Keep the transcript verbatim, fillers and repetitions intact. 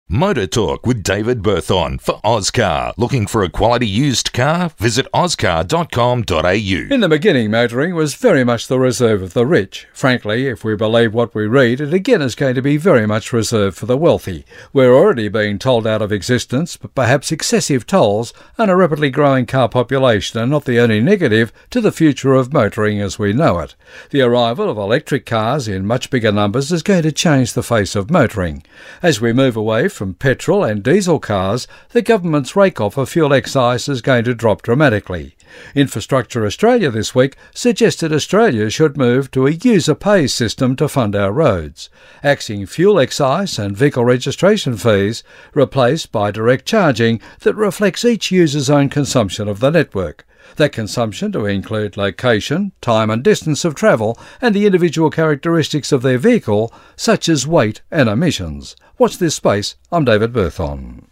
Motor Talk with David Berthon for Ozcar. Looking for a quality used car? Visit ozcar dot com dot a u. In the beginning, motoring was very much the reserve of the rich. Frankly, if we believe what we read, it again is going to be very much reserved for the wealthy. We're already being tolled out of existence, but perhaps excessive tolls and a rapidly growing car population are not the only negative to the future of motoring as we know it. The arrival of electric cars in much bigger numbers is going to change the face of motoring. As we move away from petrol and diesel cars, the government's rake-off of fuel excise is going to drop dramatically. Infrastructure Australia this week suggested Australia should move to a user-pays system to fund our roads, axing fuel excise and vehicle registration fees, replaced by direct charging that reflects each user's own consumption of the network. That consumption to include location, time and distance of travel and the individual characteristics of their vehicle, such as weight and emissions. Watch this space. I'm David Berthon.